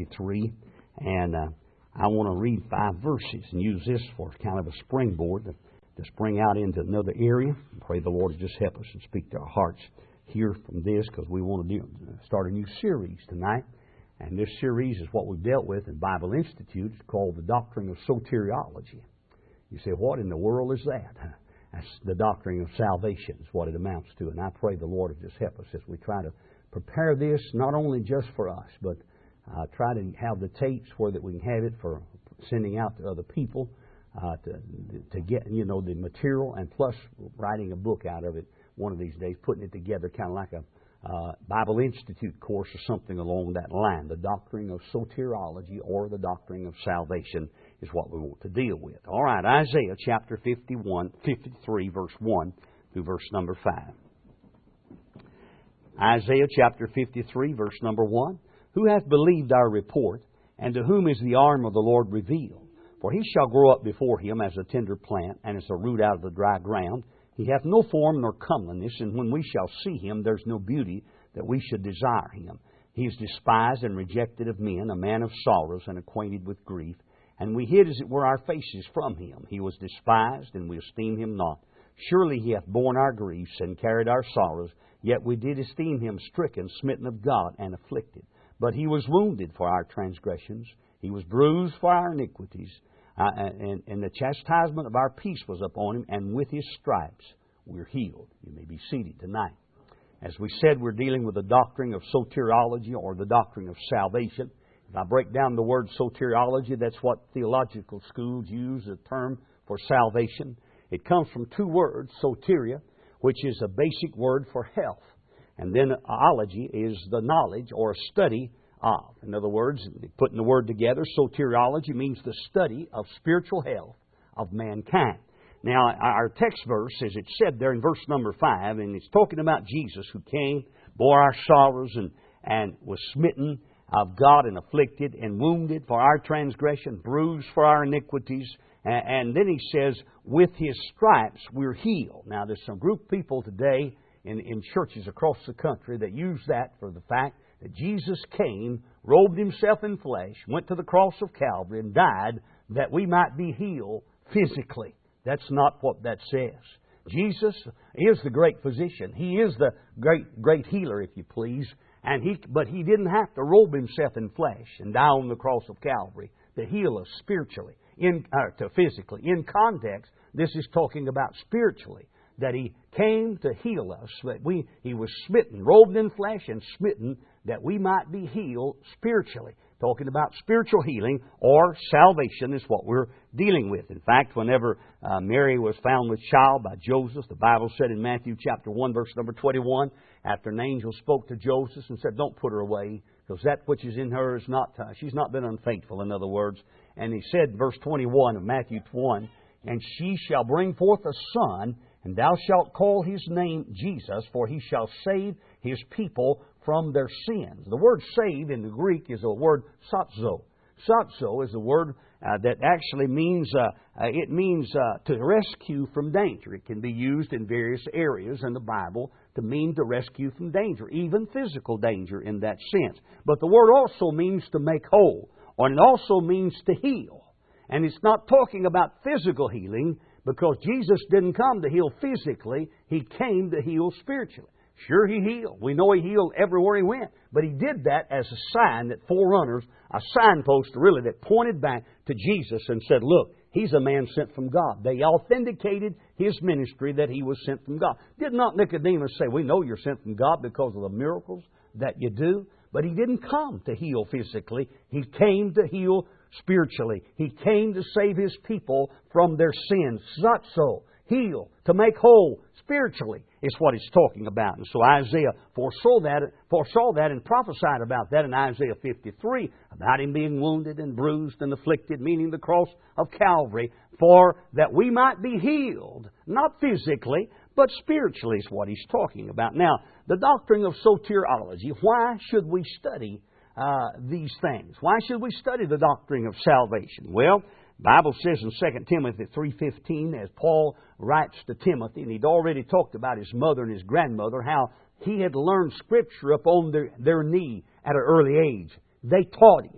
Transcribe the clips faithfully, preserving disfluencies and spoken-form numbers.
fifty-three. And uh, I want to read five verses and use this for kind of a springboard to, to spring out into another area. Pray the Lord to just help us and speak to our hearts here from this, because we want to do, start a new series tonight. And this series is what we've dealt with in Bible Institute. It's called The Doctrine of Soteriology. You say, what in the world is that? That's the doctrine of salvation is what it amounts to. And I pray the Lord will just help us as we try to prepare this, not only just for us, but uh, try to have the tapes where that we can have it for sending out to other people uh, to to get, you know, the material, and plus writing a book out of it one of these days, putting it together kind of like a uh, Bible Institute course or something along that line. The doctrine of soteriology, or the doctrine of salvation, is what we want to deal with. All right, Isaiah chapter fifty-one, fifty-three, verse one through verse number five. Isaiah chapter fifty-three, verse number one. Who hath believed our report, and to whom is the arm of the Lord revealed? For he shall grow up before him as a tender plant, and as a root out of the dry ground. He hath no form nor comeliness, and when we shall see him, there's no beauty that we should desire him. He is despised and rejected of men, a man of sorrows and acquainted with grief. And we hid, as it were, our faces from him. He was despised, and we esteemed him not. Surely he hath borne our griefs and carried our sorrows. Yet we did esteem him stricken, smitten of God, and afflicted. But he was wounded for our transgressions. He was bruised for our iniquities. Uh, and, and the chastisement of our peace was upon him, and with his stripes we're healed. You may be seated tonight. As we said, we're dealing with the doctrine of soteriology, or the doctrine of salvation. If I break down the word soteriology, that's what theological schools use, the term for salvation. It comes from two words, soteria, which is a basic word for health. And then ology is the knowledge or study of. In other words, putting the word together, soteriology means the study of spiritual health of mankind. Now, our text verse, as it said there in verse number five, and it's talking about Jesus who came, bore our sorrows, and, and was smitten of God, and afflicted, and wounded for our transgression, bruised for our iniquities. And, and then he says, with his stripes we're healed. Now, there's some group of people today in, in churches across the country that use that for the fact that Jesus came, robed himself in flesh, went to the cross of Calvary, and died that we might be healed physically. That's not what that says. Jesus is the great physician. He is the great great healer, if you please. And he, but He didn't have to robe Himself in flesh and die on the cross of Calvary to heal us spiritually, in, uh, to physically. In context, this is talking about spiritually, that He came to heal us. That we He was smitten, robed in flesh and smitten, that we might be healed spiritually. Talking about spiritual healing or salvation is what we're dealing with. In fact, whenever uh, Mary was found with child by Joseph, the Bible said in Matthew chapter one, verse number twenty-one, after an angel spoke to Joseph and said, "Don't put her away, because that which is in her is not, uh, she's not been unfaithful," in other words. And he said, verse twenty-one of Matthew one, "And she shall bring forth a son, and thou shalt call his name Jesus, for he shall save his people from their sins." The word save in the Greek is a word sozo. Sozo is a word uh, that actually means, uh, uh, it means uh, to rescue from danger. It can be used in various areas in the Bible to mean to rescue from danger, even physical danger in that sense. But the word also means to make whole, or it also means to heal. And it's not talking about physical healing, because Jesus didn't come to heal physically. He came to heal spiritually. Sure, He healed. We know He healed everywhere He went. But He did that as a sign, that forerunners, a signpost really that pointed back to Jesus and said, look, He's a man sent from God. They authenticated His ministry that He was sent from God. Did not Nicodemus say, we know you're sent from God because of the miracles that you do? But He didn't come to heal physically. He came to heal spiritually. He came to save His people from their sins. Zatso, heal, to make whole spiritually, is what it's talking about. And so Isaiah foresaw that, foresaw that and prophesied about that in Isaiah fifty-three, about Him being wounded and bruised and afflicted, meaning the cross of Calvary, for that we might be healed, not physically, but spiritually is what He's talking about. Now, the doctrine of soteriology, why should we study uh, these things? Why should we study the doctrine of salvation? Well, the Bible says in Second Timothy three fifteen, as Paul writes to Timothy, and he'd already talked about his mother and his grandmother, how he had learned Scripture upon their, their knee at an early age. They taught him.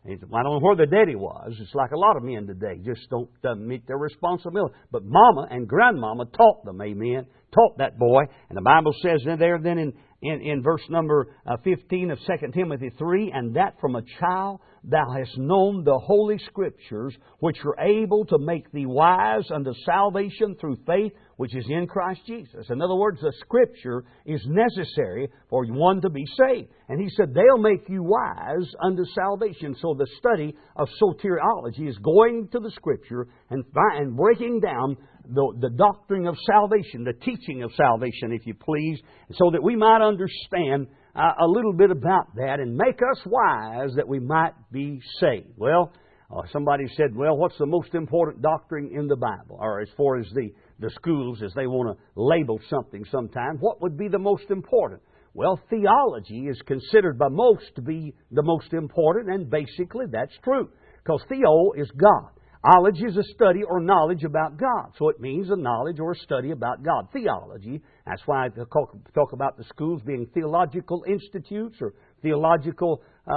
I don't know where the daddy was. It's like a lot of men today, just don't uh, meet their responsibility. But Mama and Grandmama taught them, amen, taught that boy. And the Bible says in there then in, in, in verse number uh, fifteen of Second Timothy three, and that from a child thou hast known the Holy Scriptures, which are able to make thee wise unto salvation through faith, which is in Christ Jesus. In other words, the Scripture is necessary for one to be saved. And he said, they'll make you wise unto salvation. So the study of soteriology is going to the Scripture and, and breaking down the, the doctrine of salvation, the teaching of salvation, if you please, so that we might understand uh, a little bit about that and make us wise that we might be saved. Well, uh, somebody said, well, what's the most important doctrine in the Bible? Or as far as the, the schools, as they want to label something sometime, what would be the most important? Well, theology is considered by most to be the most important, and basically that's true. Because theo is God. Knowledge is a study or knowledge about God. So it means a knowledge or a study about God. Theology, that's why I talk about the schools being theological institutes or theological uh,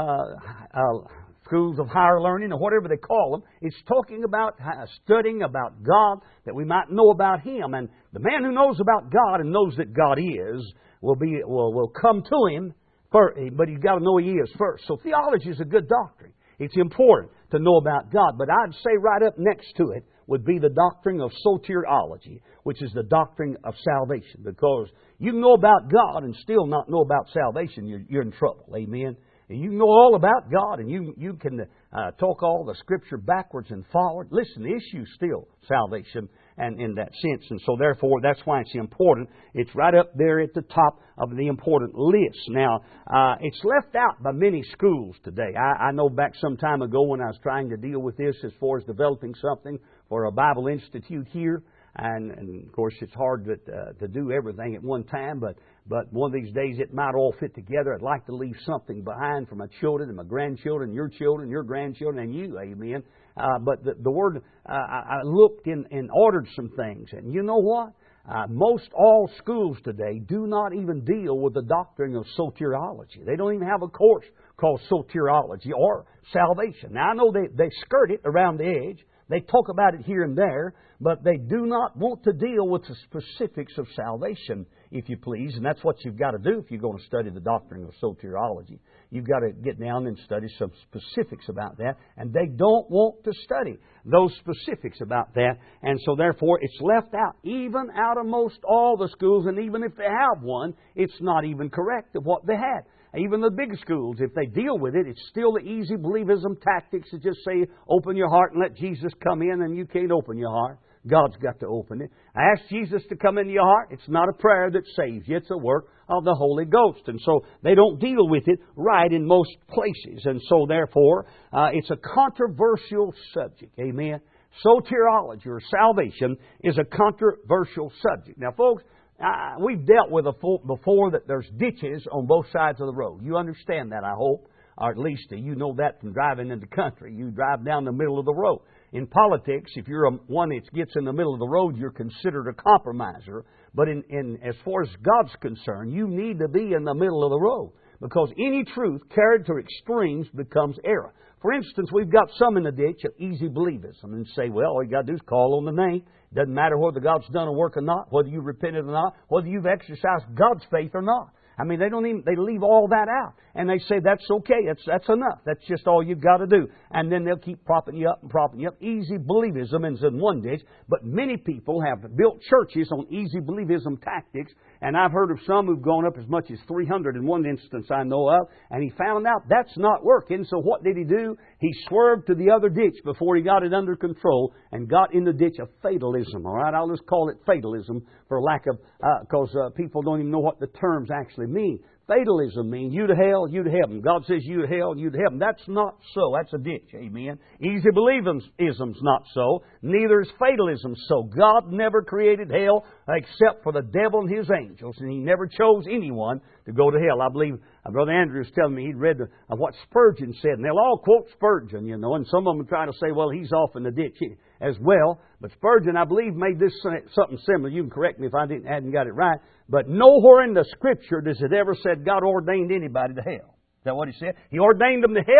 uh, schools of higher learning or whatever they call them. It's talking about studying about God that we might know about Him. And the man who knows about God and knows that God is will be will, will come to Him, first, but he's got to know He is first. So theology is a good doctrine. It's important to know about God. But I'd say right up next to it would be the doctrine of soteriology, which is the doctrine of salvation. Because you can know about God and still not know about salvation, you're, you're in trouble. Amen? And you can know all about God and you, you can uh, talk all the Scripture backwards and forward. Listen, the issue is still salvation and in that sense. And so therefore, that's why it's important. It's right up there at the top of the important list. Now, uh, it's left out by many schools today. I, I know back some time ago when I was trying to deal with this as far as developing something for a Bible Institute here. And, and of course, it's hard to, uh, to do everything at one time, but, but one of these days it might all fit together. I'd like to leave something behind for my children and my grandchildren, your children, your grandchildren, and you, amen. Uh, but the, the Word, uh, I looked in, and ordered some things, and you know what? Uh, most all schools today do not even deal with the doctrine of soteriology. They don't even have a course called soteriology or salvation. Now, I know they, they skirt it around the edge. They talk about it here and there, but they do not want to deal with the specifics of salvation, if you please. And that's what you've got to do if you're going to study the doctrine of soteriology. You've got to get down and study some specifics about that. And they don't want to study those specifics about that. And so therefore it's left out, even out of most all the schools. And even if they have one, it's not even correct of what they had. Even the big schools, if they deal with it, it's still the easy believism tactics to just say, open your heart and let Jesus come in, and you can't open your heart. God's got to open it. Ask Jesus to come into your heart. It's not a prayer that saves you. It's a work of the Holy Ghost. And so they don't deal with it right in most places. And so therefore, uh, it's a controversial subject. Amen. Soteriology or salvation is a controversial subject. Now, folks, Uh, we've dealt with a before that there's ditches on both sides of the road. You understand that, I hope, or at least you know that from driving in the country. You drive down the middle of the road. In politics, if you're a, one that gets in the middle of the road, you're considered a compromiser. But in, in as far as God's concerned, you need to be in the middle of the road, because any truth carried to extremes becomes error. For instance, we've got some in the ditch of easy believism and say, well, all you got to do is call on the name. Doesn't matter whether God's done a work or not, whether you repented or not, whether you've exercised God's faith or not. I mean, they don't even, they leave all that out. And they say, that's okay, that's, that's enough. That's just all you've got to do. And then they'll keep propping you up and propping you up. Easy believism is in one ditch. But many people have built churches on easy believism tactics. And I've heard of some who've gone up as much as three hundred in one instance I know of. And he found out that's not working. So what did he do? He swerved to the other ditch before he got it under control and got in the ditch of fatalism. All right, I'll just call it fatalism for lack of, because uh, uh, people don't even know what the terms actually mean. Fatalism means you to hell, you to heaven. God says you to hell, you to heaven. That's not so. That's a ditch. Amen. Easy believism's not so. Neither is fatalism so. God never created hell except for the devil and his angels. And He never chose anyone to go to hell. I believe uh, Brother Andrew was telling me he'd read the, uh, what Spurgeon said. And they'll all quote Spurgeon, you know. And some of them try to say, well, he's off in the ditch as well. But Spurgeon, I believe, made this something similar. You can correct me if I didn't, hadn't got it right. But nowhere in the Scripture does it ever said God ordained anybody to hell. Is that what He said? He ordained them to heaven.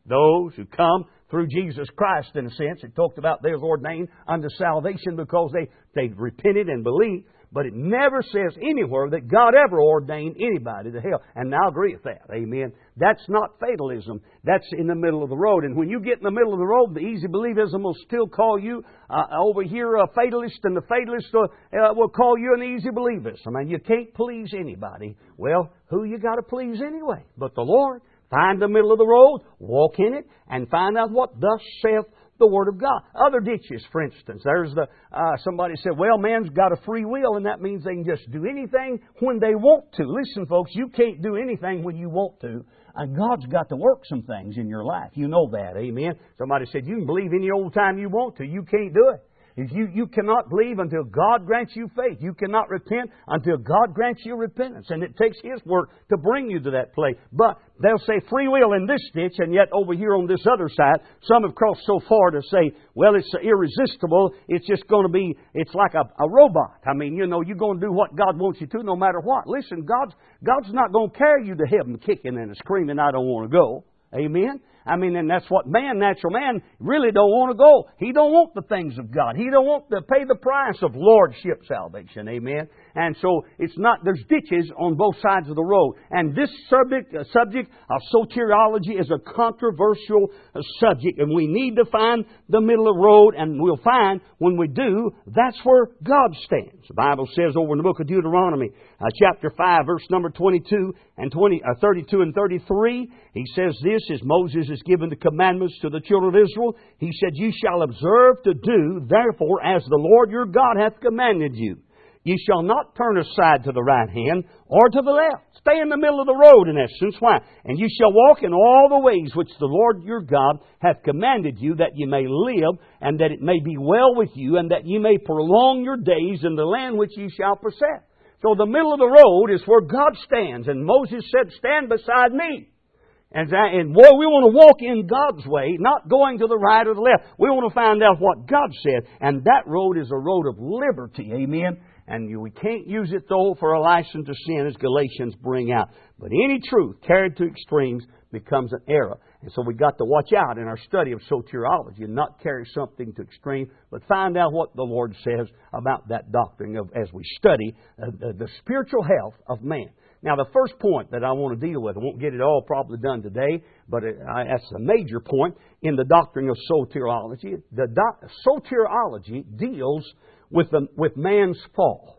Those who come through Jesus Christ, in a sense. It talked about they was ordained unto salvation because they, they repented and believed. But it never says anywhere that God ever ordained anybody to hell. And I agree with that. Amen. That's not fatalism. That's in the middle of the road. And when you get in the middle of the road, the easy believism will still call you uh, over here a fatalist, and the fatalist uh, uh, will call you an easy believist. I mean, you can't please anybody. Well, who you got to please anyway? But the Lord. Find the middle of the road, walk in it, and find out what thus saith the Word of God. Other ditches, for instance. There's the uh, somebody said, well, man's got a free will, and that means they can just do anything when they want to. Listen, folks, you can't do anything when you want to. And God's got to work some things in your life. You know that, amen? Somebody said, you can believe any old time you want to. You can't do it. If you, you cannot believe until God grants you faith. You cannot repent until God grants you repentance. And it takes His work to bring you to that place. But they'll say free will in this ditch, and yet over here on this other side, some have crossed so far to say, well, it's irresistible. It's just going to be, it's like a, a robot. I mean, you know, you're going to do what God wants you to no matter what. Listen, God's, God's not going to carry you to heaven kicking and screaming, I don't want to go. Amen? I mean, and that's what man, natural man, really don't want to go. He don't want the things of God. He don't want to pay the price of lordship salvation. Amen? And so it's not, there's ditches on both sides of the road. And this subject, uh, subject of soteriology is a controversial uh, subject. And we need to find the middle of the road. And we'll find when we do, that's where God stands. The Bible says over in the book of Deuteronomy, uh, chapter five, verse number twenty-two and twenty, uh, thirty-two and thirty-three. He says this, as Moses has given the commandments to the children of Israel. He said, you shall observe to do, therefore, as the Lord your God hath commanded you. Ye shall not turn aside to the right hand or to the left. Stay in the middle of the road, in essence. Why? And you shall walk in all the ways which the Lord your God hath commanded you, that ye may live, and that it may be well with you, and that ye may prolong your days in the land which ye shall possess. So the middle of the road is where God stands. And Moses said, stand beside me. And, that, and boy, we want to walk in God's way, not going to the right or the left. We want to find out what God said. And that road is a road of liberty. Amen. And you, we can't use it, though, for a license to sin, as Galatians bring out. But any truth carried to extremes becomes an error. And so we've got to watch out in our study of soteriology and not carry something to extreme, but find out what the Lord says about that doctrine of, as we study uh, the, the spiritual health of man. Now, the first point that I want to deal with, I won't get it all probably done today, but it, I, that's a major point in the doctrine of soteriology. The doc, soteriology deals with the, with man's fall.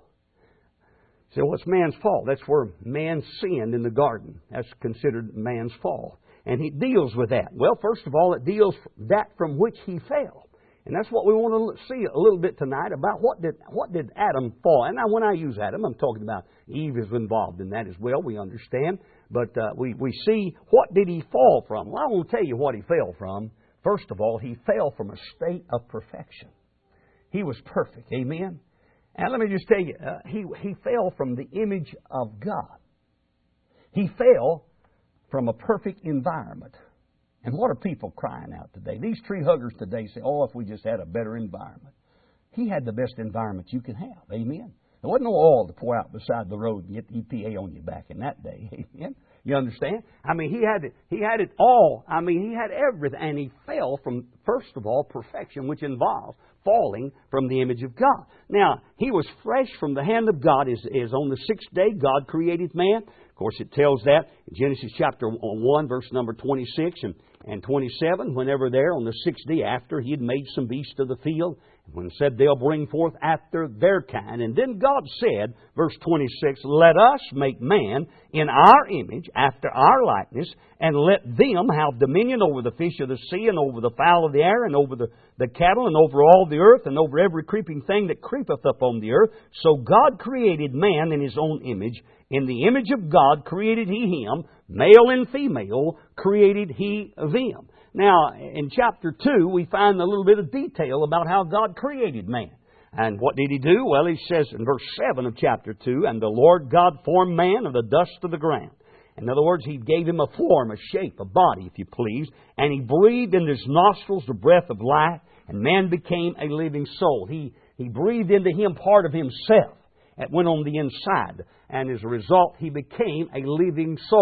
So what's man's fall? That's where man sinned in the garden. That's considered man's fall. And he deals with that. Well, first of all, it deals that from which he fell. And that's what we want to see a little bit tonight about what did what did Adam fall. And now when I use Adam, I'm talking about Eve is involved in that as well, we understand. But uh, we, we see what did he fall from. Well, I want to tell you what he fell from. First of all, he fell from a state of perfection. He was perfect. Amen? And let me just tell you, uh, he, he fell from the image of God. He fell from a perfect environment. And what are people crying out today? These tree huggers today say, oh, if we just had a better environment. He had the best environment you can have. Amen? There wasn't no oil to pour out beside the road and get the E P A on your back in that day. Amen? You understand? I mean, he had it, he had it all. I mean, he had everything. And he fell from, first of all, perfection, which involves falling from the image of God. Now, he was fresh from the hand of God. Is, is on the sixth day, God created man. Of course, it tells that in Genesis chapter one, verse number twenty-six and, and twenty-seven, whenever there on the sixth day after he had made some beasts of the field, when it said they'll bring forth after their kind. And then God said, verse twenty-six, let us make man in our image, after our likeness, and let them have dominion over the fish of the sea, and over the fowl of the air, and over the, the cattle, and over all the earth, and over every creeping thing that creepeth upon the earth. So God created man in His own image. In the image of God created He him, male and female created He them. Now, in chapter two, we find a little bit of detail about how God created man. And what did He do? Well, He says in verse seven of chapter two, and the Lord God formed man of the dust of the ground. In other words, He gave him a form, a shape, a body, if you please, and He breathed in his nostrils the breath of life, and man became a living soul. He, he breathed into him part of Himself that went on the inside, and as a result, he became a living soul.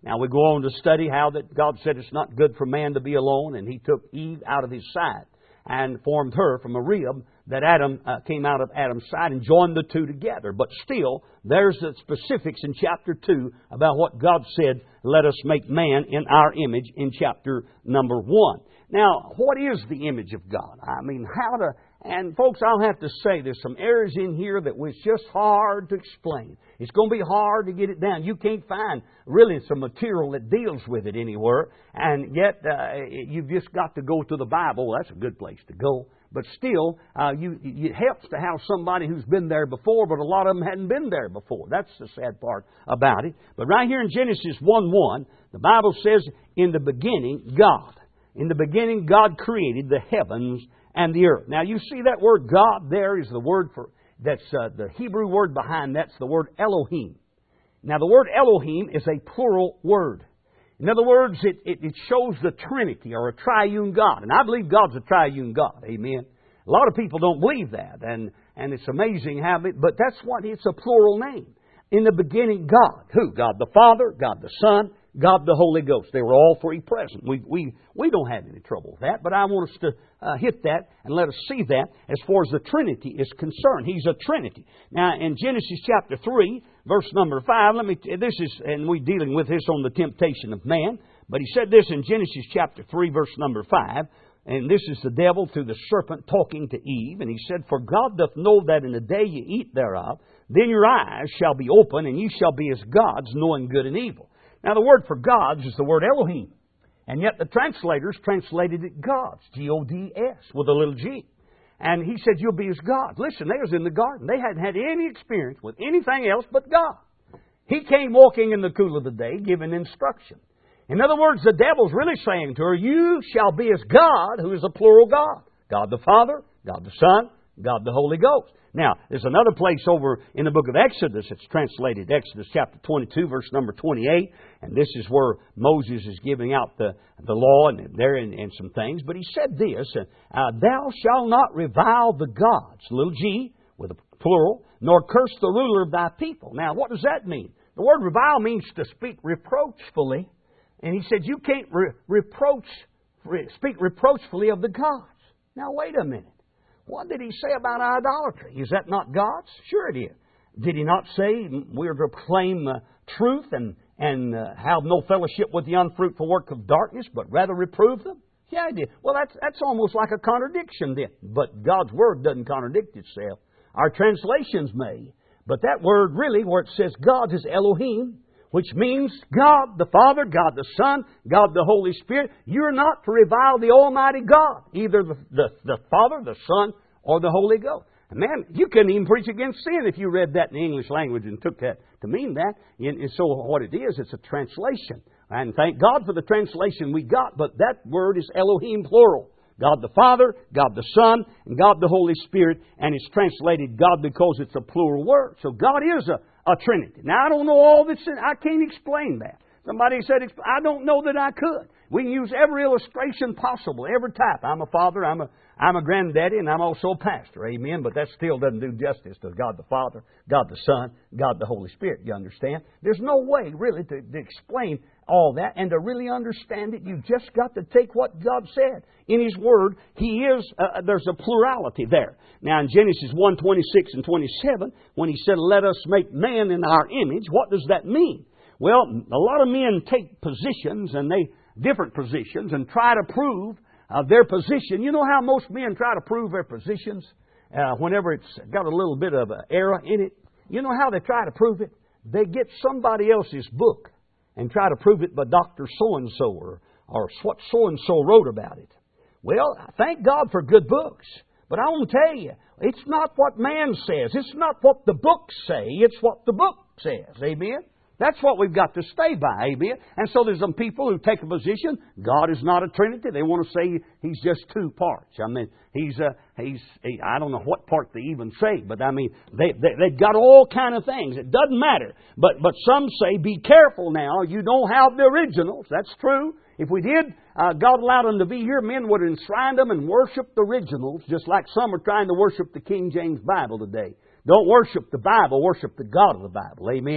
Now we go on to study how that God said it's not good for man to be alone, and He took Eve out of his side and formed her from a rib that Adam uh, came out of Adam's side and joined the two together. But still, there's the specifics in chapter two about what God said, let us make man in our image in chapter number one. Now, what is the image of God? I mean, how to... And folks, I'll have to say there's some areas in here that was just hard to explain. It's going to be hard to get it down. You can't find really some material that deals with it anywhere. And yet, uh, you've just got to go to the Bible. That's a good place to go. But still, uh, you, it helps to have somebody who's been there before, but a lot of them hadn't been there before. That's the sad part about it. But right here in Genesis one one, the Bible says, in the beginning, God. In the beginning, God created the heavens and the earth. Now, you see that word God there is the word for, that's uh, the Hebrew word behind that's the word Elohim. Now, the word Elohim is a plural word. In other words, it, it, it shows the Trinity or a triune God. And I believe God's a triune God. Amen. A lot of people don't believe that. And, and it's amazing how, it, but that's what, it's a plural name. In the beginning, God. Who? God the Father, God the Son, God the Holy Ghost. They were all three present. We we we don't have any trouble with that, but I want us to uh, hit that and let us see that as far as the Trinity is concerned. He's a Trinity. Now, in Genesis chapter three, verse number five, let me, this is, and we're dealing with this on the temptation of man, but he said this in Genesis chapter three, verse number five, and this is the devil through the serpent talking to Eve, and he said, For God doth know that in the day you eat thereof, then your eyes shall be open, and you shall be as gods, knowing good and evil. Now, the word for gods is the word Elohim. And yet the translators translated it gods, G O D S, with a little g. And he said, you'll be as gods. Listen, they was in the garden. They hadn't had any experience with anything else but God. He came walking in the cool of the day, giving instruction. In other words, the devil's really saying to her, you shall be as God, who is a plural God. God the Father, God the Son, God the Holy Ghost. Now, there's another place over in the book of Exodus. It's translated Exodus chapter twenty-two, verse number twenty-eight. And this is where Moses is giving out the, the law and there and, and some things. But he said this, uh, Thou shalt not revile the gods, little g, with a plural, nor curse the ruler of thy people. Now, what does that mean? The word revile means to speak reproachfully. And he said, you can't re- reproach, re- speak reproachfully of the gods. Now, wait a minute. What did he say about idolatry? Is that not God's? Sure it is. Did he not say we are to proclaim uh, truth and, and uh, have no fellowship with the unfruitful work of darkness, but rather reprove them? Yeah, he did. Well, that's, that's almost like a contradiction then. But God's Word doesn't contradict itself. Our translations may. But that word really, where it says God, is Elohim, which means God the Father, God the Son, God the Holy Spirit. You're not to revile the Almighty God, either the, the, the Father, the Son, or the Holy Ghost. And man, you couldn't even preach against sin if you read that in the English language and took that to mean that. And, and so what it is, it's a translation. And thank God for the translation we got, but that word is Elohim plural. God the Father, God the Son, and God the Holy Spirit, and it's translated God because it's a plural word. So God is a A Trinity. Now, I don't know all this. I can't explain that. Somebody said, I don't know that I could. We can use every illustration possible, every type. I'm a father, I'm a, I'm a granddaddy, and I'm also a pastor. Amen. But that still doesn't do justice to God the Father, God the Son, God the Holy Spirit. You understand? There's no way, really, to, to explain all that. And to really understand it, you've just got to take what God said. In His Word, He is, uh, there's a plurality there. Now, in Genesis one, twenty-six and twenty-seven, when He said, let us make man in our image, what does that mean? Well, a lot of men take positions, and they, different positions, and try to prove uh, their position. You know how most men try to prove their positions uh, whenever it's got a little bit of uh, error in it? You know how they try to prove it? They get somebody else's book and try to prove it by Doctor So-and-so or, or what so-and-so wrote about it. Well, thank God for good books. But I want to tell you, it's not what man says. It's not what the books say. It's what the book says. Amen? That's what we've got to stay by. Amen? And so there's some people who take a position, God is not a Trinity. They want to say He's just two parts. I mean, He's, uh, he's he, I don't know what part they even say, but I mean, they, they, they've got all kind of things. It doesn't matter. But, but some say, be careful now. You don't have the originals. That's true. If we did, uh, God allowed them to be here, men would enshrine them and worship the originals, just like some are trying to worship the King James Bible today. Don't worship the Bible, worship the God of the Bible. Amen?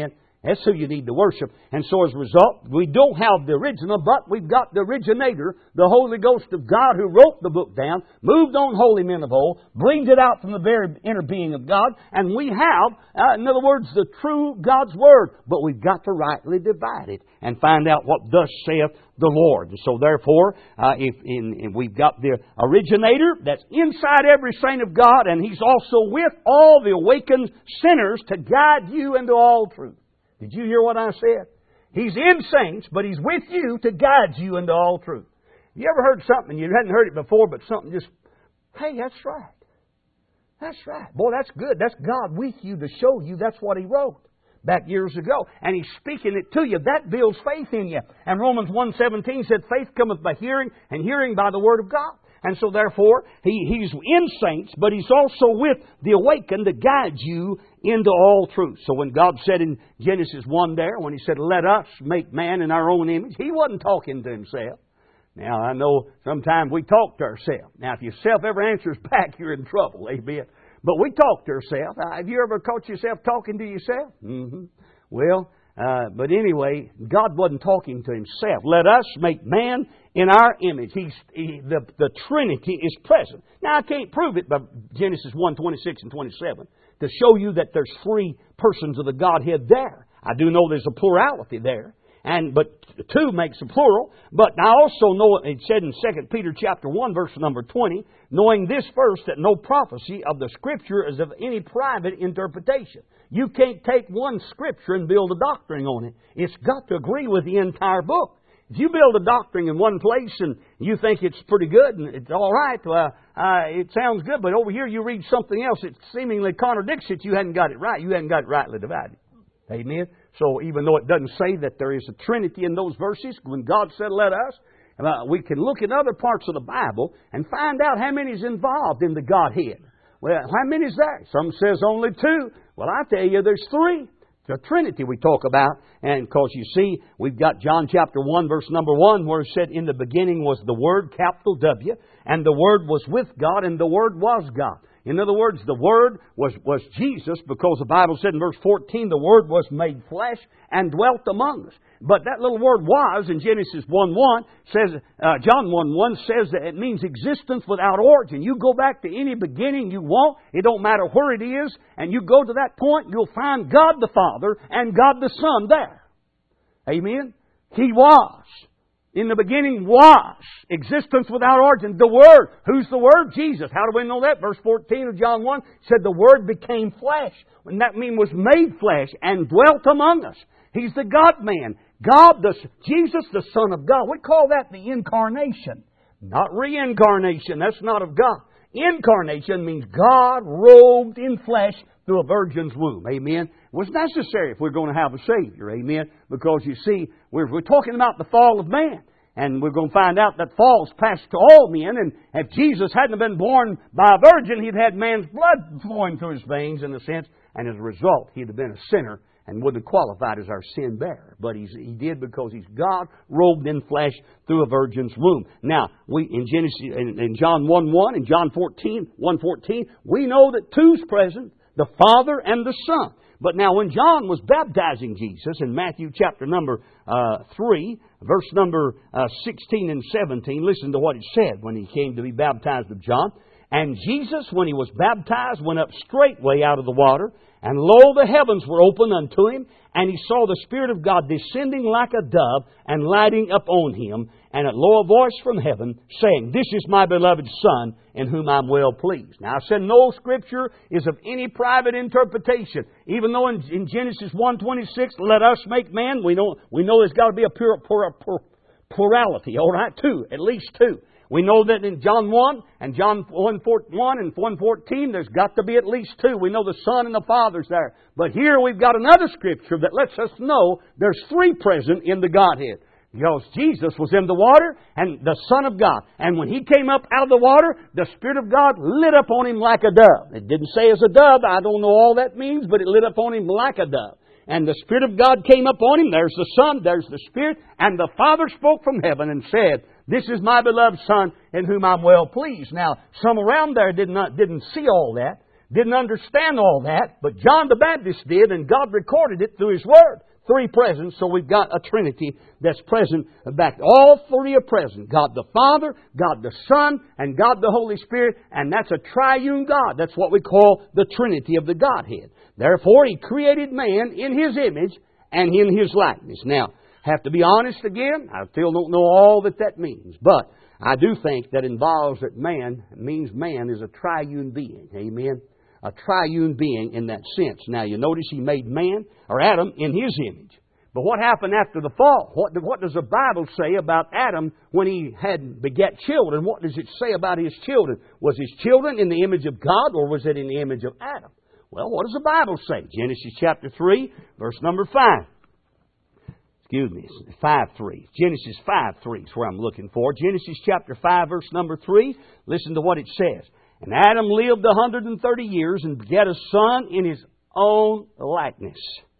That's who you need to worship. And so as a result, we don't have the original, but we've got the originator, the Holy Ghost of God, who wrote the book down, moved on holy men of old, breathed it out from the very inner being of God, and we have, uh, in other words, the true God's Word. But we've got to rightly divide it and find out what thus saith the Lord. So therefore, uh, if, in, if we've got the originator that's inside every saint of God, and He's also with all the awakened sinners to guide you into all truth. Did you hear what I said? He's in saints, but He's with you to guide you into all truth. You ever heard something, you hadn't heard it before, but something just, hey, that's right. That's right. Boy, that's good. That's God with you to show you that's what He wrote back years ago. And He's speaking it to you. That builds faith in you. And Romans one seventeen said, faith cometh by hearing, and hearing by the Word of God. And so therefore, he, He's in saints, but He's also with the awakened to guide you into all truth. So when God said in Genesis one there, when He said, let us make man in our own image, He wasn't talking to Himself. Now, I know sometimes we talk to ourselves. Now, if yourself ever answers back, you're in trouble. Amen. But we talk to ourselves. Have you ever caught yourself talking to yourself? Mm-hmm. Well, uh, but anyway, God wasn't talking to Himself. Let us make man in our image. He's, he, the, the Trinity is present. Now, I can't prove it by Genesis one, twenty-six and twenty-seven to show you that there's three persons of the Godhead there. I do know there's a plurality there. And but two makes a plural. But I also know it said in Second Peter chapter one, verse number twenty, knowing this first, that no prophecy of the Scripture is of any private interpretation. You can't take one Scripture and build a doctrine on it. It's got to agree with the entire book. If you build a doctrine in one place and you think it's pretty good and it's all right, uh, uh, it sounds good, but over here you read something else that seemingly contradicts it, you hadn't got it right. You hadn't got it rightly divided. Amen? So even though it doesn't say that there is a Trinity in those verses, when God said let us, uh, we can look in other parts of the Bible and find out how many is involved in the Godhead. Well, how many is there? Some says only two. Well, I tell you, there's three. The Trinity we talk about. And because you see, we've got John chapter one, verse number one, where it said, in the beginning was the Word, capital W, and the Word was with God, and the Word was God. In other words, the Word was, was Jesus, because the Bible said in verse fourteen, the Word was made flesh and dwelt among us. But that little word was in Genesis one one says, uh, John one one says that it means existence without origin. You go back to any beginning you want, it don't matter where it is, and you go to that point, you'll find God the Father and God the Son there. Amen? He was. In the beginning was existence without origin. The Word. Who's the Word? Jesus. How do we know that? Verse fourteen of John one said the Word became flesh. And that means was made flesh and dwelt among us. He's the God-man. God, the, Jesus, the Son of God. We call that the incarnation. Not reincarnation. That's not of God. Incarnation means God robed in flesh through a virgin's womb. Amen. It was necessary if we're going to have a Savior. Amen. Because you see, we're, we're talking about the fall of man. And we're going to find out that fall's passed to all men. And if Jesus hadn't been born by a virgin, he'd had man's blood flowing through his veins in a sense. And as a result, he'd have been a sinner and wouldn't have qualified as our sin bearer. But he's, he did because he's God robed in flesh through a virgin's womb. Now, we in Genesis, in, in John one one and John fourteen, one fourteen, we know that two's present, the Father and the Son. But now when John was baptizing Jesus in Matthew chapter number uh, three, verse number uh, sixteen and seventeen, listen to what it said when he came to be baptized of John. And Jesus, when he was baptized, went up straightway out of the water. And lo, the heavens were opened unto him, and he saw the Spirit of God descending like a dove and lighting upon him. And lo, a voice from heaven saying, This is my beloved Son, in whom I'm well pleased. Now, I said no Scripture is of any private interpretation. Even though in, in Genesis one twenty-six, let us make man, we know, we know there's got to be a pure, pure, pure, plurality. All right, two, at least two. We know that in John one and John one and one fourteen, there's got to be at least two. We know the Son and the Father's there. But here we've got another Scripture that lets us know there's three present in the Godhead. Because Jesus was in the water and the Son of God. And when He came up out of the water, the Spirit of God lit up on Him like a dove. It didn't say as a dove. I don't know all that means, but it lit up on Him like a dove. And the Spirit of God came up on Him. There's the Son, there's the Spirit. And the Father spoke from heaven and said, This is my beloved Son, in whom I'm well pleased. Now, some around there did not, didn't see all that, didn't understand all that, but John the Baptist did, and God recorded it through His Word, three present, so we've got a Trinity that's present back. All three are present. God the Father, God the Son, and God the Holy Spirit. And that's a triune God. That's what we call the Trinity of the Godhead. Therefore, He created man in His image and in His likeness. Now, have to be honest again, I still don't know all that that means. But I do think that involves that man, means man is a triune being. Amen? A triune being in that sense. Now you notice He made man, or Adam, in His image. But what happened after the fall? What, what does the Bible say about Adam when he had begat children? What does it say about his children? Was his children in the image of God, or was it in the image of Adam? Well, what does the Bible say? Genesis chapter three, verse number five. Excuse me, five three. Genesis five three is where I'm looking for. Genesis chapter five, verse number three. Listen to what it says. And Adam lived a hundred and thirty years and begat a son in his own likeness,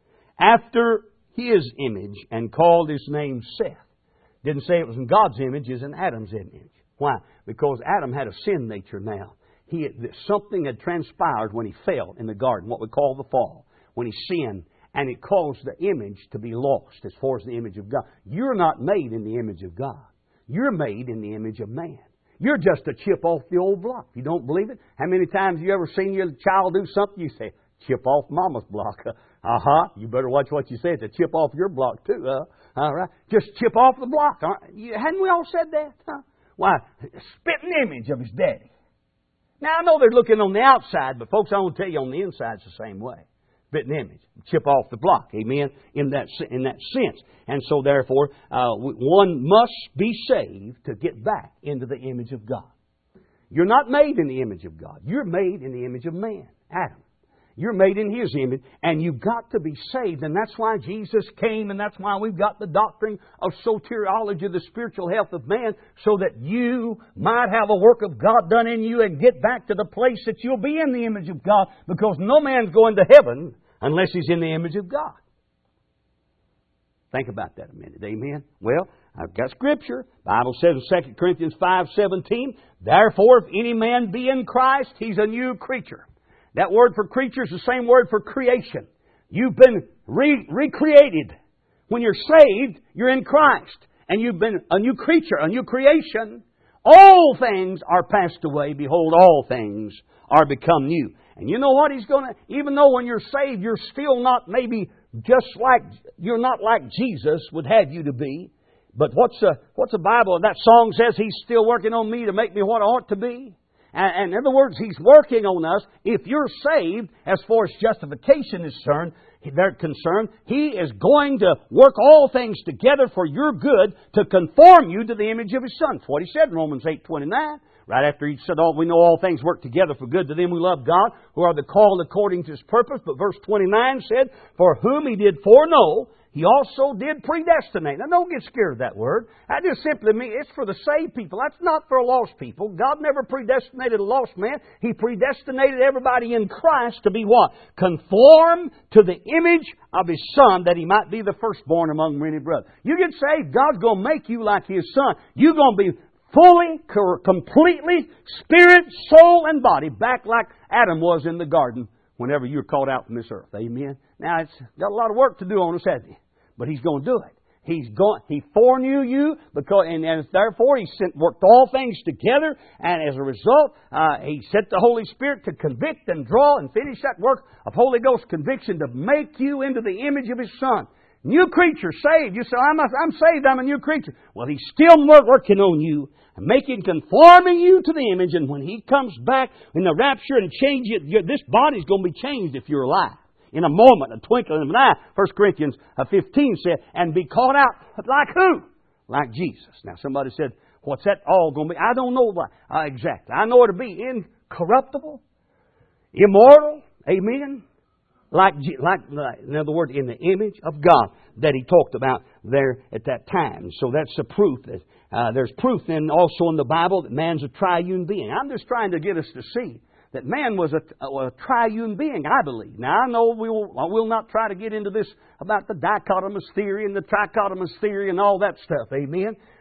after his image, and called his name Seth. Didn't say it was in God's image, it's in Adam's image. Why? Because Adam had a sin nature now. He had, something had transpired when he fell in the garden, what we call the fall, when he sinned, and it caused the image to be lost as far as the image of God. You're not made in the image of God. You're made in the image of man. You're just a chip off the old block. You don't believe it? How many times have you ever seen your child do something? You say, chip off Mama's block. Uh-huh. You better watch what you say. It's a chip off your block too. Huh? All right. Just chip off the block. Hadn't we all said that? Huh? Why? Spitting image of his daddy. Now, I know they're looking on the outside, but folks, I want to tell you on the inside it's the same way. Spitting image. Chip off the block. Amen? In that, in that sense. And so, therefore, uh, one must be saved to get back into the image of God. You're not made in the image of God. You're made in the image of man, Adam. You're made in His image, and you've got to be saved. And that's why Jesus came, and that's why we've got the doctrine of soteriology, the spiritual health of man, so that you might have a work of God done in you and get back to the place that you'll be in the image of God, because no man's going to heaven unless he's in the image of God. Think about that a minute. Amen? Well, I've got Scripture. The Bible says in Second Corinthians five seventeen, therefore, if any man be in Christ, he's a new creature. That word for creature is the same word for creation. You've been re- recreated. When you're saved, you're in Christ. And you've been a new creature, a new creation. All things are passed away. Behold, all things are become new. And you know what He's going to... Even though when you're saved, you're still not maybe just like... You're not like Jesus would have you to be. But what's the, what's the Bible? That song says He's still working on me to make me what I ought to be. And in other words, He's working on us. If you're saved, as far as justification is concerned, they're concerned, He is going to work all things together for your good to conform you to the image of His Son. That's what He said in Romans eight twenty-nine. Right after He said, "Oh, we know all things work together for good to them who love God, who are the called according to His purpose." But verse twenty-nine said, "For whom He did foreknow, He also did predestinate." Now, don't get scared of that word. That just simply means it's for the saved people. That's not for lost people. God never predestinated a lost man. He predestinated everybody in Christ to be what? Conform to the image of His Son, that He might be the firstborn among many brothers. You get saved, God's going to make you like His Son. You're going to be fully, completely, spirit, soul, and body, back like Adam was in the garden whenever you were called out from this earth. Amen? Now, it's got a lot of work to do on us, hasn't He? But He's going to do it. He's going. He foreknew you, because, and, and therefore He sent, worked all things together. And as a result, uh, He sent the Holy Spirit to convict and draw and finish that work of Holy Ghost conviction to make you into the image of His Son. New creature, saved. You say, I'm, a, I'm saved, I'm a new creature. Well, He's still working on you and making, conforming you to the image. And when He comes back in the rapture and change it, this body's going to be changed if you're alive. In a moment, a twinkling of an eye, First Corinthians fifteen said, and be caught out like who? Like Jesus. Now, somebody said, what's that all going to be? I don't know what, uh, exactly. I know it'll be incorruptible, immortal, amen, like, like, in other words, in the image of God that He talked about there at that time. So that's the proof that uh, there's proof then also in the Bible that man's a triune being. I'm just trying to get us to see that man was a, a, a triune being, I believe. Now, I know we will, I will not try to get into this about the dichotomous theory and the trichotomous theory and all that stuff. Amen?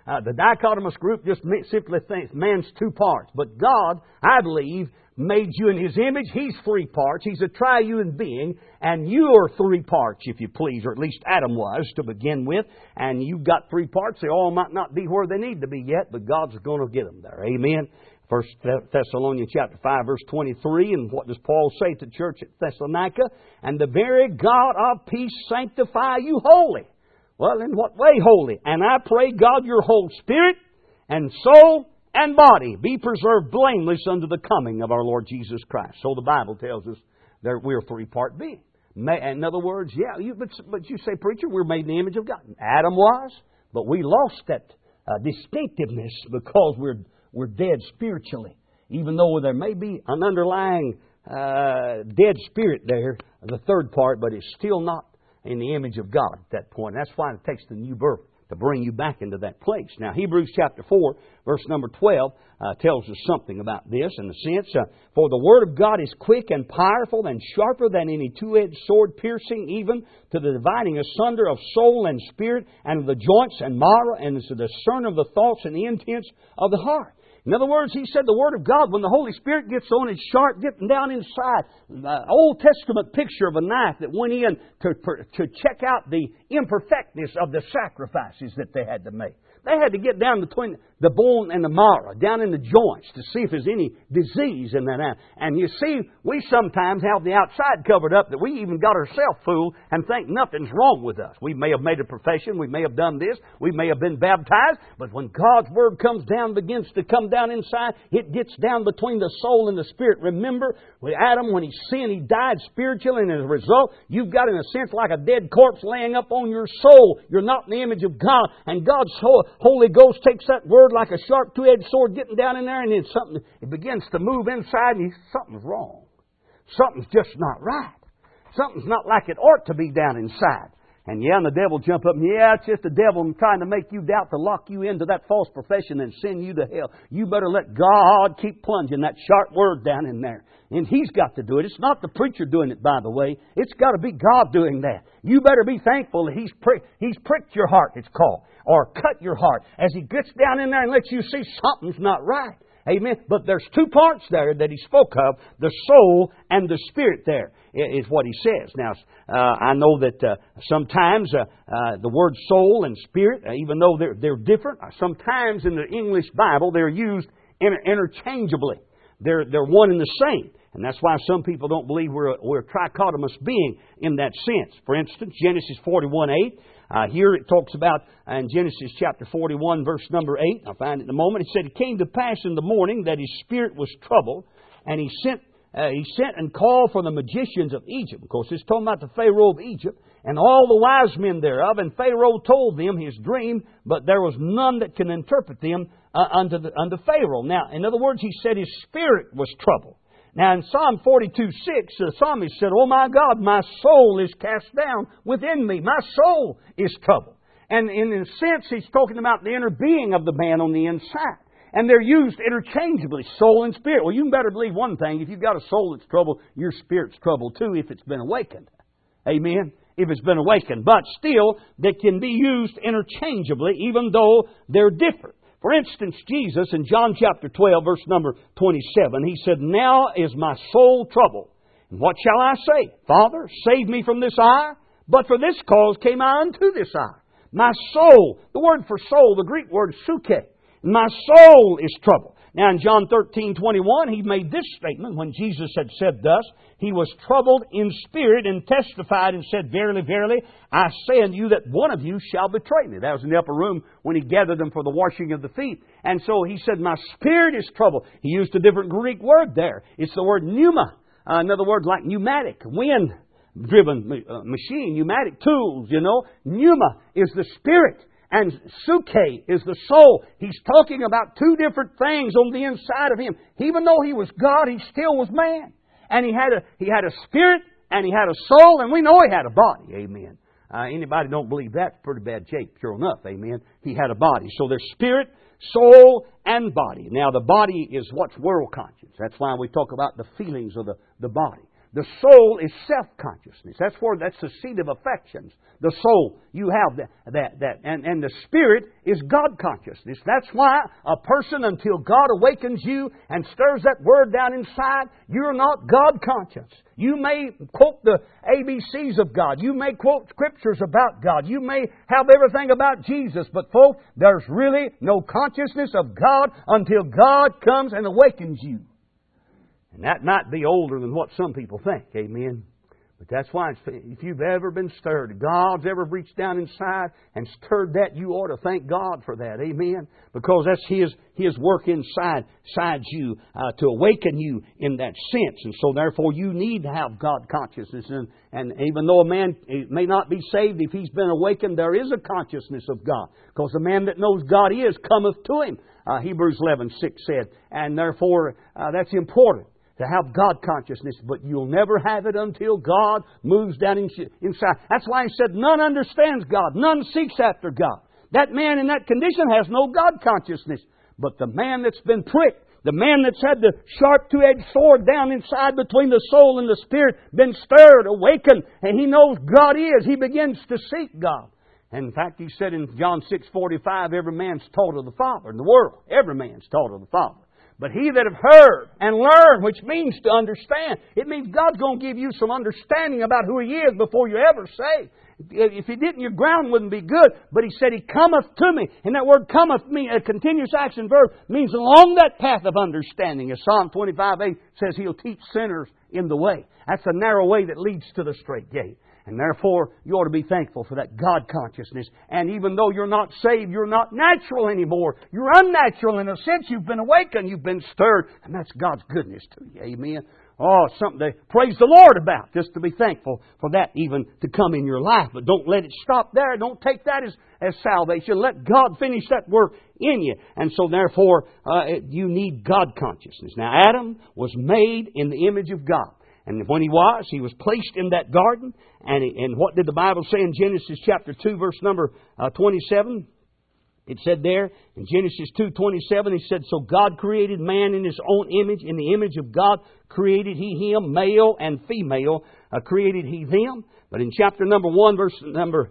Uh, the dichotomous group just simply thinks man's two parts. But God, I believe, made you in His image. He's three parts. He's a triune being. And you are three parts, if you please. Or at least Adam was to begin with. And you've got three parts. They all might not be where they need to be yet, but God's going to get them there. Amen. First Thessalonians chapter five, verse twenty-three. And what does Paul say to the church at Thessalonica? And the very God of peace sanctify you wholly. Well, in what way holy? And I pray, God, your whole spirit and soul and body be preserved blameless unto the coming of our Lord Jesus Christ. So the Bible tells us that we're a three-part being. In other words, yeah, you, but, but you say, preacher, we're made in the image of God. Adam was, but we lost that uh, distinctiveness because we're we're dead spiritually. Even though there may be an underlying uh, dead spirit there, the third part, but it's still not in the image of God at that point. That's why it takes the new birth to bring you back into that place. Now, Hebrews chapter four, verse number twelve, uh, tells us something about this in the sense, uh, for the Word of God is quick and powerful and sharper than any two-edged sword, piercing even to the dividing asunder of soul and spirit and of the joints and marrow, and is to discern of the thoughts and the intents of the heart. In other words, he said the Word of God, when the Holy Spirit gets on, it's sharp, getting down inside. The Old Testament picture of a knife that went in to, to check out the imperfectness of the sacrifices that they had to make. They had to get down between the bone and the marrow, down in the joints, to see if there's any disease in that animal. And you see, we sometimes have the outside covered up that we even got ourselves fooled and think nothing's wrong with us. We may have made a profession, we may have done this, we may have been baptized, but when God's Word comes down, begins to come down inside, it gets down between the soul and the spirit. Remember, with Adam, when he sinned, he died spiritually, and as a result, you've got, in a sense, like a dead corpse laying up on your soul. You're not in the image of God, and God's Holy Ghost takes that Word like a sharp two-edged sword getting down in there, and then something, it begins to move inside, and you, something's wrong. Something's just not right. Something's not like it ought to be down inside. And yeah, and the devil jump up, and yeah, it's just the devil trying to make you doubt, to lock you into that false profession and send you to hell. You better let God keep plunging that sharp Word down in there. And He's got to do it. It's not the preacher doing it, by the way. It's got to be God doing that. You better be thankful that He's, prick, he's pricked your heart, it's called, or cut your heart, as He gets down in there and lets you see something's not right. Amen. But there's two parts there that He spoke of, the soul and the spirit there, is what He says. Now, uh, I know that uh, sometimes uh, uh, the word soul and spirit, uh, even though they're, they're different, uh, sometimes in the English Bible they're used inter- interchangeably. They're, they're one and the same. And that's why some people don't believe we're a, we're a trichotomous being in that sense. For instance, Genesis forty-one eight. Uh, here it talks about, uh, in Genesis chapter forty-one, verse number eight. I'll find it in a moment. It said, it came to pass in the morning that his spirit was troubled, and he sent uh, he sent and called for the magicians of Egypt. Of course, it's talking about the Pharaoh of Egypt, and all the wise men thereof. And Pharaoh told them his dream, but there was none that can interpret them uh, unto, the, unto Pharaoh. Now, in other words, he said his spirit was troubled. Now, in Psalm forty-two six, the psalmist said, oh my God, my soul is cast down within me. My soul is troubled. And in a sense, he's talking about the inner being of the man on the inside. And they're used interchangeably, soul and spirit. Well, you better believe one thing. If you've got a soul that's troubled, your spirit's troubled too if it's been awakened. Amen? If it's been awakened. But still, they can be used interchangeably, even though they're different. For instance, Jesus in John chapter twelve, verse number twenty-seven, He said, now is my soul troubled. And what shall I say? Father, save me from this hour. But for this cause came I unto this hour. My soul, the word for soul, the Greek word suke, my soul is troubled. Now in John thirteen twenty-one, He made this statement when Jesus had said thus, He was troubled in spirit and testified and said, verily, verily, I say unto you that one of you shall betray me. That was in the upper room when He gathered them for the washing of the feet. And so He said, my spirit is troubled. He used a different Greek word there. It's the word pneuma. Uh, another word like pneumatic, wind-driven uh, machine, pneumatic tools, you know. Pneuma is the spirit. And suke is the soul. He's talking about two different things on the inside of Him. Even though He was God, He still was man. And He had a He had a spirit, and He had a soul, and we know He had a body. Amen. Uh, anybody don't believe that's pretty bad shape, sure enough. Amen. He had a body. So there's spirit, soul, and body. Now the body is what's world conscious. That's why we talk about the feelings of the, the body. The soul is self-consciousness. That's where that's the seat of affections. The soul, you have that, that, that. And, and the spirit is God consciousness. That's why a person, until God awakens you and stirs that word down inside, you're not God conscious. You may quote the A B Cs of God. You may quote scriptures about God. You may have everything about Jesus. But folks, there's really no consciousness of God until God comes and awakens you. And that might be older than what some people think. Amen. But that's why if you've ever been stirred, God's ever reached down inside and stirred that, you ought to thank God for that. Amen. Because that's His His work inside, inside you uh, to awaken you in that sense. And so therefore you need to have God consciousness. And, and even though a man may not be saved, if he's been awakened, there is a consciousness of God. Because the man that knows God is cometh to him. Uh, Hebrews eleven six said. And therefore uh, that's important. To have God consciousness, but you'll never have it until God moves down in, inside. That's why He said, none understands God. None seeks after God. That man in that condition has no God consciousness. But the man that's been pricked, the man that's had the sharp two-edged sword down inside between the soul and the spirit, been stirred, awakened, and he knows God is, he begins to seek God. And in fact, He said in John six forty-five, every man's taught of the Father in the world. Every man's taught of the Father. But he that have heard and learned, which means to understand. It means God's going to give you some understanding about who He is before you ever say. If He didn't, your ground wouldn't be good. But He said, He cometh to me. And that word cometh, me, a continuous action verb, means along that path of understanding. As Psalm twenty-five eight says, He'll teach sinners in the way. That's the narrow way that leads to the straight gate. And therefore, you ought to be thankful for that God consciousness. And even though you're not saved, you're not natural anymore. You're unnatural in a sense. You've been awakened. You've been stirred. And that's God's goodness to you. Amen. Oh, something to praise the Lord about. Just to be thankful for that even to come in your life. But don't let it stop there. Don't take that as, as salvation. Let God finish that work in you. And so therefore, uh, you need God consciousness. Now, Adam was made in the image of God. And when he was, he was placed in that garden. And, and what did the Bible say in Genesis chapter two, verse number uh, twenty-seven? It said there, in Genesis two twenty-seven, He said, so God created man in His own image. In the image of God created He him, male and female, uh, created He them. But in chapter number one, verse number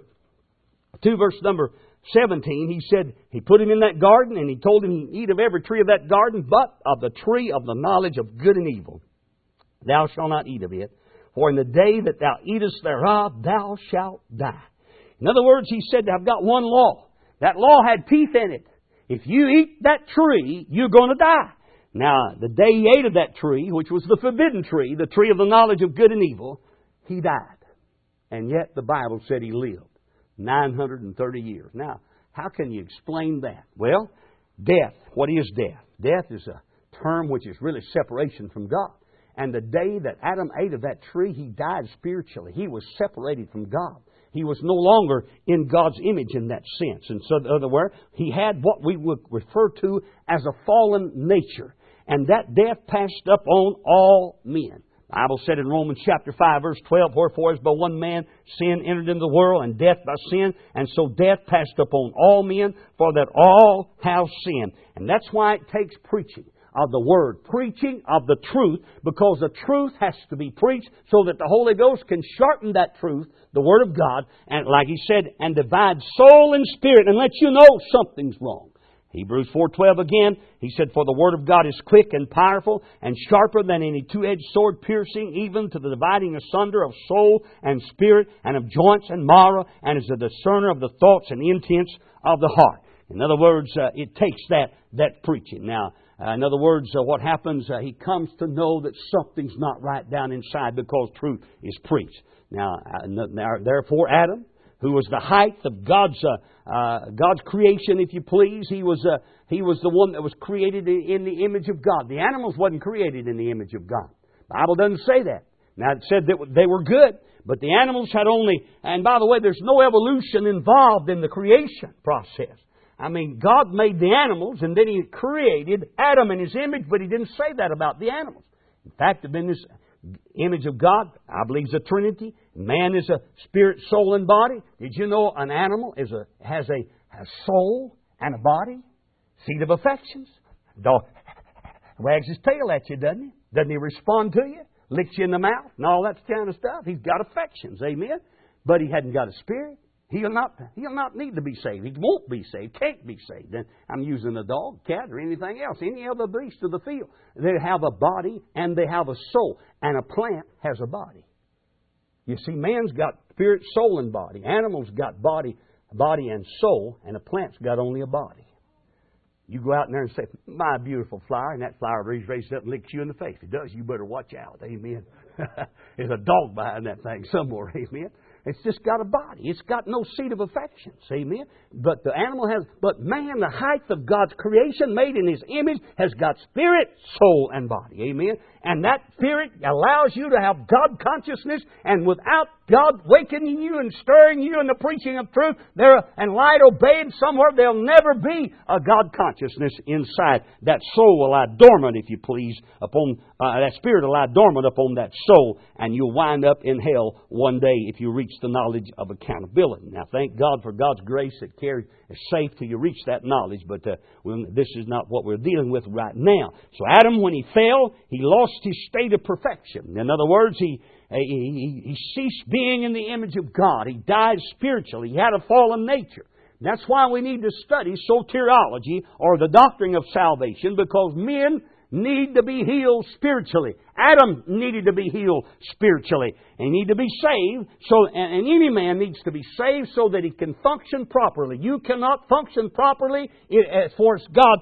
two, verse number seventeen, He said, He put him in that garden and He told him to eat of every tree of that garden, but of the tree of the knowledge of good and evil. Thou shalt not eat of it, for in the day that thou eatest thereof, thou shalt die. In other words, He said, I've got one law. That law had teeth in it. If you eat that tree, you're going to die. Now, the day he ate of that tree, which was the forbidden tree, the tree of the knowledge of good and evil, he died. And yet the Bible said he lived nine hundred thirty years. Now, how can you explain that? Well, death. What is death? Death is a term which is really separation from God. And the day that Adam ate of that tree, he died spiritually. He was separated from God. He was no longer in God's image in that sense. And so, in other words, he had what we would refer to as a fallen nature. And that death passed up on all men. The Bible said in Romans chapter five, verse twelve, wherefore as by one man sin entered into the world, and death by sin, and so death passed upon all men, for that all have sinned. And that's why it takes preaching of the Word, preaching of the truth, because the truth has to be preached so that the Holy Ghost can sharpen that truth, the Word of God, and like He said, and divide soul and spirit, and let you know something's wrong. Hebrews four twelve again, He said, for the Word of God is quick and powerful, and sharper than any two-edged sword, piercing even to the dividing asunder of soul and spirit, and of joints and marrow, and is a discerner of the thoughts and intents of the heart. In other words, uh, it takes that, that preaching. Now, Uh, in other words, uh, what happens, uh, he comes to know that something's not right down inside because truth is preached. Now, uh, therefore, Adam, who was the height of God's uh, uh, God's creation, if you please, he was uh, he was the one that was created in the image of God. The animals wasn't created in the image of God. The Bible doesn't say that. Now, it said that they were good, but the animals had only... And by the way, there's no evolution involved in the creation process. I mean, God made the animals, and then He created Adam in His image, but He didn't say that about the animals. In fact, in this image of God, I believe it's a Trinity. Man is a spirit, soul, and body. Did you know an animal is a has a, a soul and a body? Seat of affections. Dog wags his tail at you, doesn't he? Doesn't he respond to you? licks you in the mouth and all that kind of stuff. He's got affections, amen. But he hadn't got a spirit. He'll not, he'll not need to be saved. He won't be saved, can't be saved. And I'm using a dog, cat, or anything else. Any other beast of the field. They have a body and they have a soul. And a plant has a body. You see, man's got spirit, soul, and body. Animals got body, body and soul, and a plant's got only a body. You go out in there and say, my beautiful flower, and that flower raises up and licks you in the face. If it does, you better watch out. Amen. There's a dog behind that thing somewhere. Amen. It's just got a body. It's got no seat of affections. Amen. But the animal has, but man, the height of God's creation, made in His image, has got spirit, soul, and body. Amen. And that spirit allows you to have God consciousness, and without God wakening you and stirring you in the preaching of truth, there and light obeying somewhere, there'll never be a God consciousness inside. That soul will lie dormant, if you please, upon uh, that spirit will lie dormant upon that soul, and you'll wind up in hell one day if you reach the knowledge of accountability. Now, thank God for God's grace that carries is safe till you reach that knowledge, but uh, this is not what we're dealing with right now. So Adam, when he fell, he lost his state of perfection. In other words, he He, he, he ceased being in the image of God. He died spiritually. He had a fallen nature. That's why we need to study soteriology, or the doctrine of salvation, because men need to be healed spiritually. Adam needed to be healed spiritually. And need to be saved. So, and, and any man needs to be saved so that he can function properly. You cannot function properly as far as God,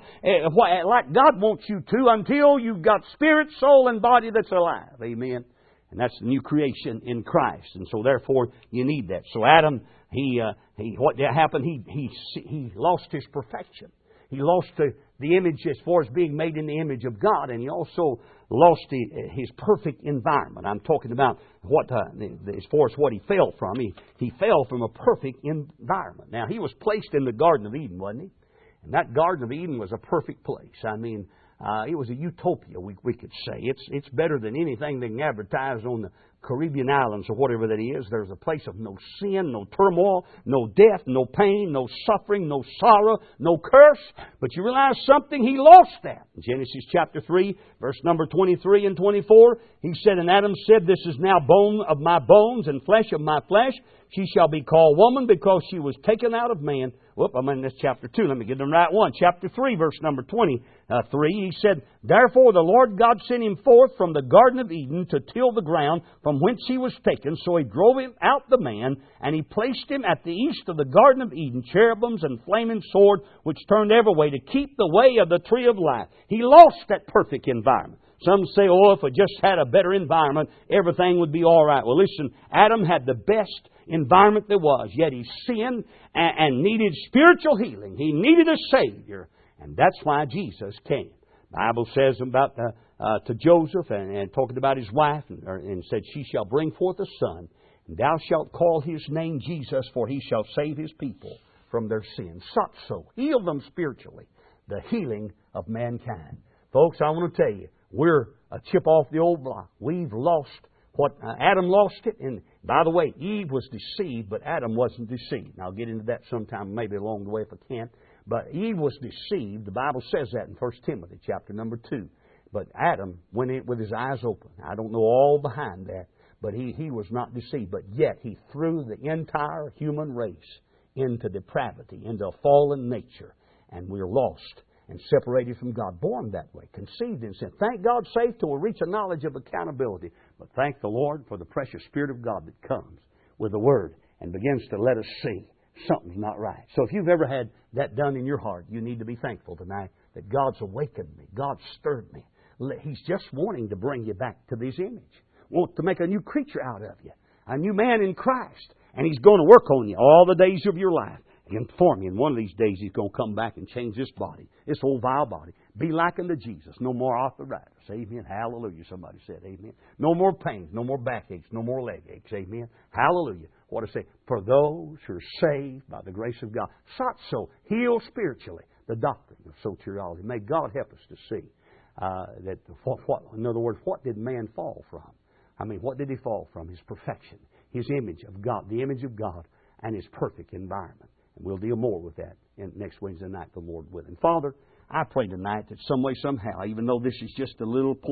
like God wants you to, until you've got spirit, soul, and body that's alive. Amen. And that's the new creation in Christ. And so therefore you need that. So Adam, he, uh, he what happened? He, he, he lost his perfection. He lost the, the image as far as being made in the image of God. And he also lost the, his perfect environment. I'm talking about what, uh, as far as what he fell from. He, he fell from a perfect environment. Now, he was placed in the Garden of Eden, wasn't he? And that Garden of Eden was a perfect place. I mean, Uh, it was a utopia, we, we could say. It's it's better than anything they can advertise on the Caribbean islands or whatever that is. There's a place of no sin, no turmoil, no death, no pain, no suffering, no sorrow, no curse. But you realize something? He lost that. In Genesis chapter three, verse number twenty-three and twenty-four, he said, "And Adam said, This is now bone of my bones and flesh of my flesh. She shall be called woman, because she was taken out of man." Whoop, I'm in this chapter two. Let me get the right one. Chapter three, verse number twenty-three. He said, "Therefore the Lord God sent him forth from the Garden of Eden to till the ground from whence he was taken. So he drove him out the man, and he placed him at the east of the Garden of Eden, cherubims and flaming sword, which turned every way to keep the way of the tree of life." He lost that perfect environment. Some say, oh, if we just had a better environment, everything would be all right. Well, listen, Adam had the best environment there was, yet he sinned and, and needed spiritual healing. He needed a Savior, and that's why Jesus came. The Bible says about uh, uh, to Joseph, and, and talking about his wife, and, or, and said, "She shall bring forth a son, and thou shalt call his name Jesus, for he shall save his people from their sins." So, heal them spiritually. The healing of mankind. Folks, I want to tell you, we're a chip off the old block. We've lost what uh, Adam lost it. And by the way, Eve was deceived, but Adam wasn't deceived. And I'll get into that sometime, maybe along the way if I can. But Eve was deceived. The Bible says that in First Timothy chapter number two. But Adam went in with his eyes open. I don't know all behind that, but he, he was not deceived. But yet he threw the entire human race into depravity, into a fallen nature. And we're lost and separated from God, born that way, conceived in sin. Thank God, saved till we reach a knowledge of accountability. But thank the Lord for the precious Spirit of God that comes with the Word and begins to let us see something's not right. So if you've ever had that done in your heart, you need to be thankful tonight that God's awakened me. God stirred me. He's just wanting to bring you back to His image. Wants to make a new creature out of you. A new man in Christ. And He's going to work on you all the days of your life. Inform you, and one of these days He's going to come back and change this body, this old vile body. Be like unto Jesus. No more arthritis. Amen. Hallelujah. Somebody said amen. No more pains. No more backaches. No more leg aches. Amen. Hallelujah. What I say? For those who are saved by the grace of God. So, heal spiritually. The doctrine of soteriology. May God help us to see uh, that, what, what, in other words, what did man fall from? I mean, what did he fall from? His perfection. His image of God. The image of God and His perfect environment. And we'll deal more with that in next Wednesday night, the Lord willing. Father, I pray tonight that some way, somehow, even though this is just a little point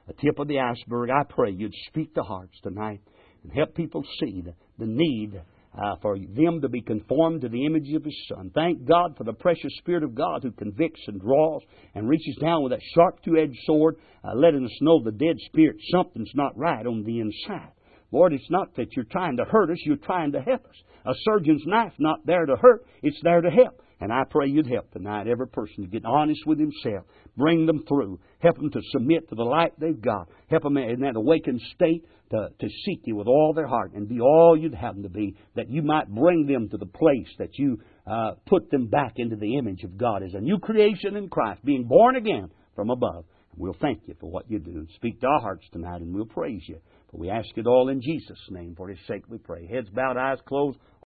the tip of the iceberg. I pray You'd speak to hearts tonight and help people see the, the need uh, for them to be conformed to the image of His Son. Thank God for the precious Spirit of God who convicts and draws and reaches down with that sharp two-edged sword, uh, letting us know the dead spirit, something's not right on the inside. Lord, it's not that You're trying to hurt us, You're trying to help us. A surgeon's knife not there to hurt, it's there to help. And I pray You'd help tonight every person to get honest with himself. Bring them through. Help them to submit to the light they've got. Help them in that awakened state to, to seek You with all their heart and be all You'd have them to be, that You might bring them to the place that You uh, put them back into the image of God as a new creation in Christ, being born again from above. And we'll thank You for what You do. Speak to our hearts tonight and we'll praise You. For we ask it all in Jesus' name. For His sake we pray. Heads bowed, eyes closed.